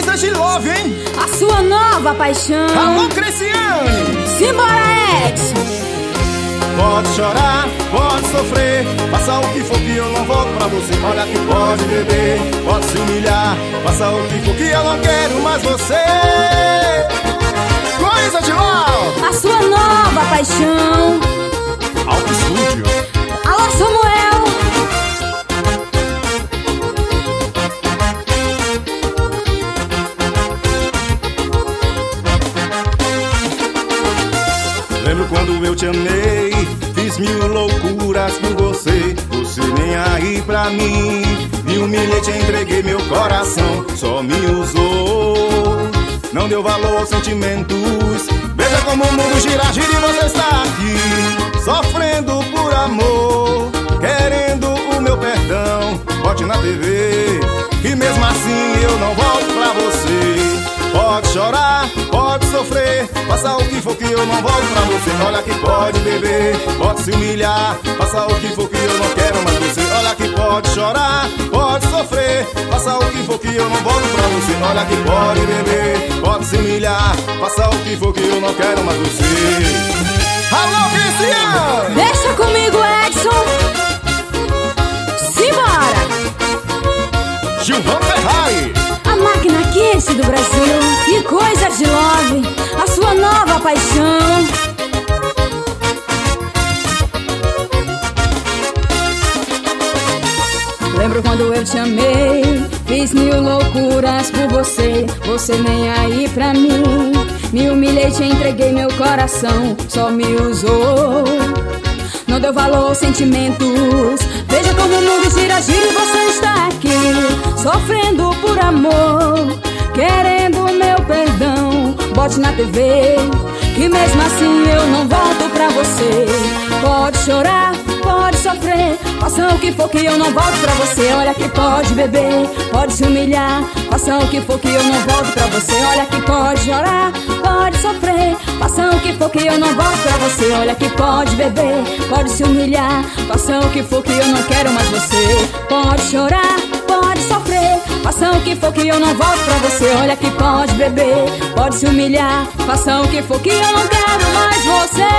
Coisa de Love, hein? A sua nova paixão. Alô, Criciane! Simbora, Edson! Pode chorar, pode sofrer, faça o que for que eu não volto pra você. Olha que pode beber, pode se humilhar, faça o que for que eu não quero mais você. Coisa de Love! A sua nova paixão. Alto Estúdio. Alô, Samuel! Lembro quando eu te amei, fiz mil loucuras por você. Você nem aí pra mim, me humilhei, te entreguei meu coração. Só me usou, não deu valor aos sentimentos. Veja como o mundo gira, gira e você está aqui, sofrendo por amor, querendo o meu perdão. Bote na TV, e mesmo assim eu não volto pra você. Pode chorar, pode sofrer, faça o que for que eu não volto pra você. Olha que pode beber, pode se humilhar, faça o que for que eu não quero mais você. Olha que pode chorar, pode sofrer, faça o que for que eu não volto pra você. Olha que pode beber, pode se humilhar, faça o que for que eu não quero mais você. Alô, Criciane! Deixa comigo, Edson! Simbora! Gilvan Ferrari! A máquina quente do Brasil. E Coisa de Love, a sua nova paixão. Lembro quando eu te amei, fiz mil loucuras por você. Você nem aí pra mim, me humilhei, te entreguei meu coração. Só me usou, não deu valor aos sentimentos. Veja como o mundo gira, gira e você está aqui, sofrendo por amor, querendo o meu perdão. Bote na TV, que mesmo assim eu não volto pra você. Pode chorar, pode sofrer, faça o que for que eu não volto pra você. Olha que pode beber, pode se humilhar, faça o que for que eu não volto pra você. Olha que pode chorar, pode sofrer, faça o que for que eu não volto pra você. Olha que pode beber, pode se humilhar, faça o que for que eu não quero mais você. Pode chorar, pode sofrer, faça o que for que eu não volto pra você. Olha que pode beber, pode se humilhar, faça o que for que eu não quero mais você.